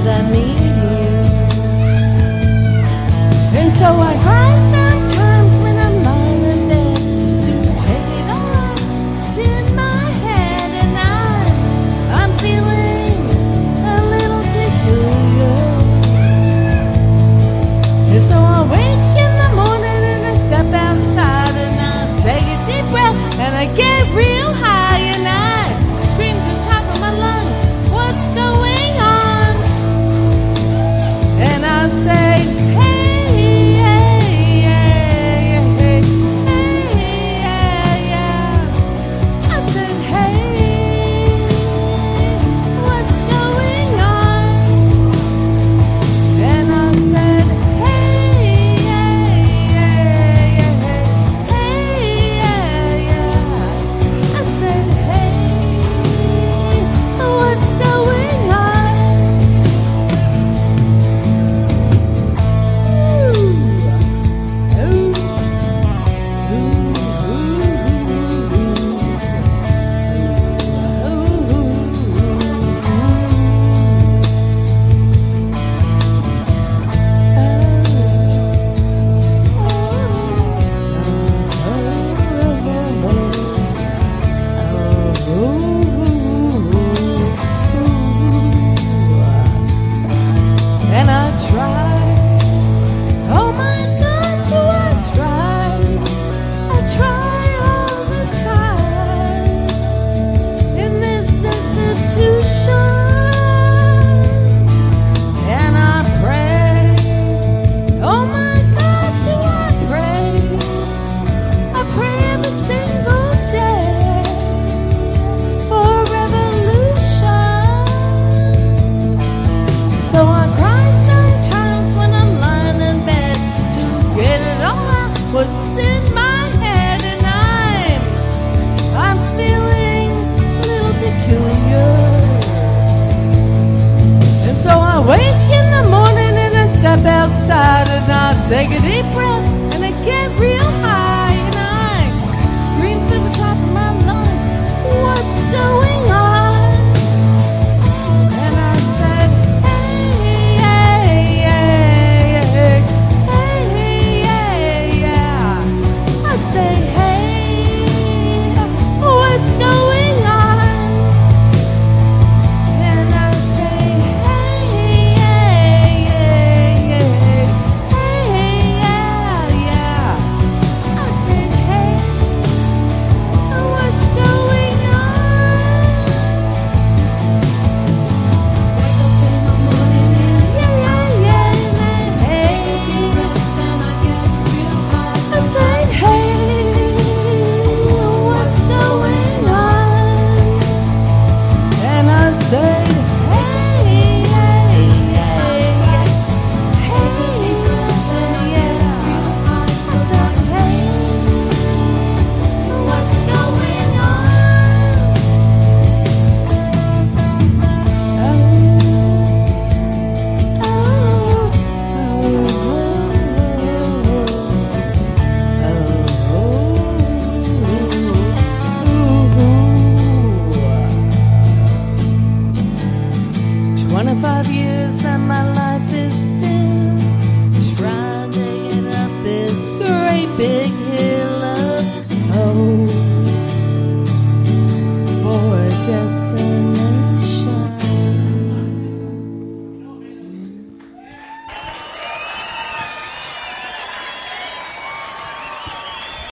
I need you. And so I cry sometimes when I'm lying in bed, just to take it all out. It's in my head, and I'm feeling a little peculiar. And so I wake in the morning and I step outside and I take a deep breath and I get real high and I scream to the top of my lungs, what's going on? And I say, hey, hey, hey, hey, hey, yeah. I said, hey, what's going on? And I said, hey, hey, hey, hey, yeah. I said, hey, what's going on? And I try, oh my God, do I try all the time in this institution. And I pray, oh my God, do I pray every single day for revolution. So I cry sometimes when I'm lying in bed to get it all out what's in my head, and I'm feeling a little peculiar. And so I wake in the morning and I step outside and I take a deep breath and I get real high and I scream through the top of my lungs, what's going on? And I said, hey, hey, hey, hey, hey, yeah. I say, hey, what's going on? And I say, hey, hey, hey, hey, yeah. I said, hey, what's going on? I said, hey, what's going on? And I said, hey, hey, hey, hey, yeah. I said, hey, what's going on? Oh, 25 years and my life is still trying to get up this great big